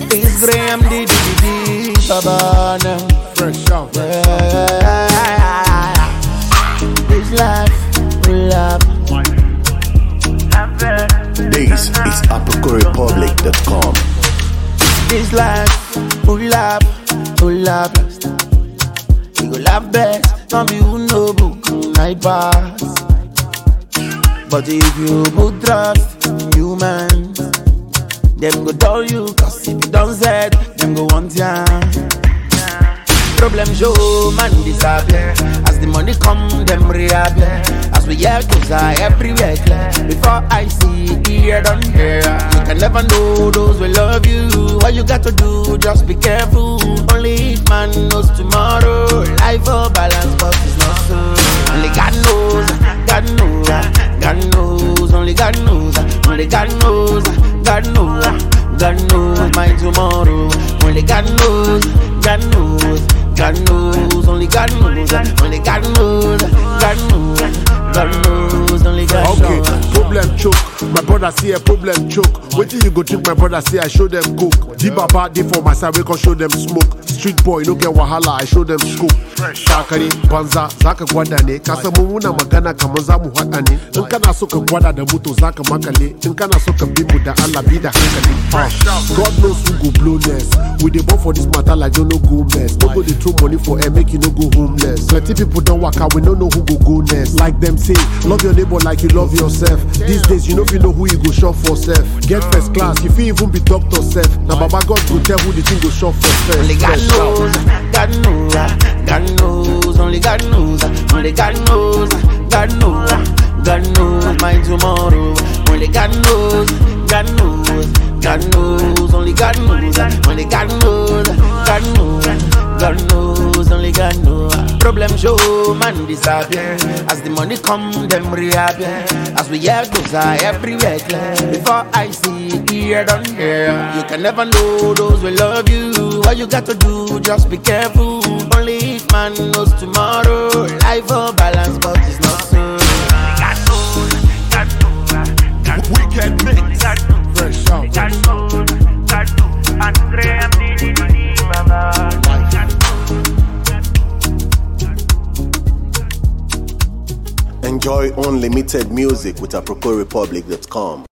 It's Graham D. Baba. Fresh out. This life, we love. This is ApocoRepublic.com. This life, we love, we love. We go laugh best, not me who know book, I pass. But if you put trust in humans, them go tell you, cause if you don't say it, them go want ya. Problem show, man disappear. As the money come, them reappear. As we hear closer, everywhere clear. Before I see, hear, don't hear. You can never know those will love you. What you got to do, just be careful. Only if man knows tomorrow. Life for balance, but it's not so. Only God knows, God knows, God knows. Only God knows, only God knows, God knows, God knows my tomorrow. Only God knows, God knows. God knows, only God knows, only God knows, God knows, God knows, only God knows. Okay, problem choke. My brother see a problem choke. Wait till you go drink, my brother say I show them coke. G-Baba dey for my side, we can show them smoke. Street boy, no get wahala, I show them scoop. Shakari, Banza, Zaka Guadane, Kasa Mumuna Magana, Kamazamu Hatane, Nkana Soka Guada, the Muto Zaka Makale, Nkana Soka Bimu, the Alabida Hankali. God knows who go blow nest. We dey born for this matter like don't know go mess. Nobody throw money for air, make you no go homeless. Plenty people don't work out, we don't know who go next. Like them say, love your neighbor like you love yourself. These days, you know if you know who you go shop for self. Get first class, you feel even be doctor self. Now Baba God go tell who the thing go shop for self. Only God knows, God knows, God knows, only God knows, only God knows, God knows, God knows my tomorrow. Only God knows, God knows, God knows, only God knows, only God knows, God knows, God knows, only God knows. Problem show, man disappear. As the money come, them reappear. As we hear closer, everywhere clear. Before I see, hear, don't hear. You can never know those will love you. What you got to do, just be careful. Only if man knows tomorrow. Life for balance, but it's not so. God knows, God knows, God knows. Wicked mix. Fresh out. God knows, God knows. And Graham D. Baba. Enjoy unlimited music with ApocoRepublic.com.